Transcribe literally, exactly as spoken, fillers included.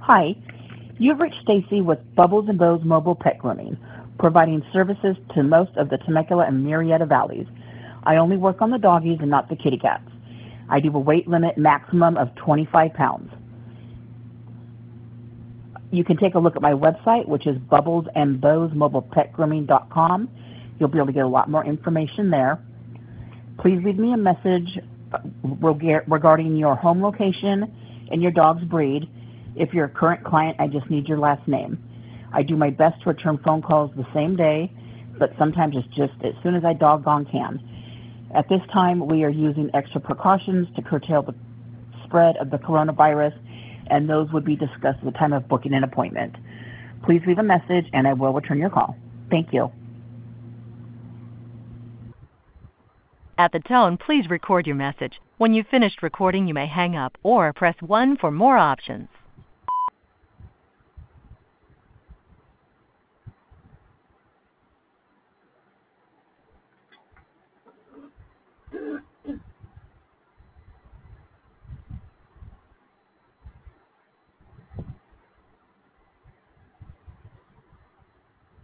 Hi, you've reached Stacy with Bubbles and Bows Mobile Pet Grooming, providing services to most of the Temecula and Murrieta valleys. I only work on the doggies and not the kitty cats. I do a weight limit maximum of twenty-five pounds. You can take a look at my website, which is bubbles and bows mobile pet grooming dot com. You'll be able to get a lot more information there. Please leave me a message regarding your home location and your dog's breed. If you're a current client, I just need your last name. I do my best to return phone calls the same day, but sometimes it's just as soon as I doggone can. At this time, we are using extra precautions to curtail the spread of the coronavirus, and those would be discussed at the time of booking an appointment. Please leave a message, and I will return your call. Thank you. At the tone, please record your message. When you've finished recording, you may hang up or press one for more options.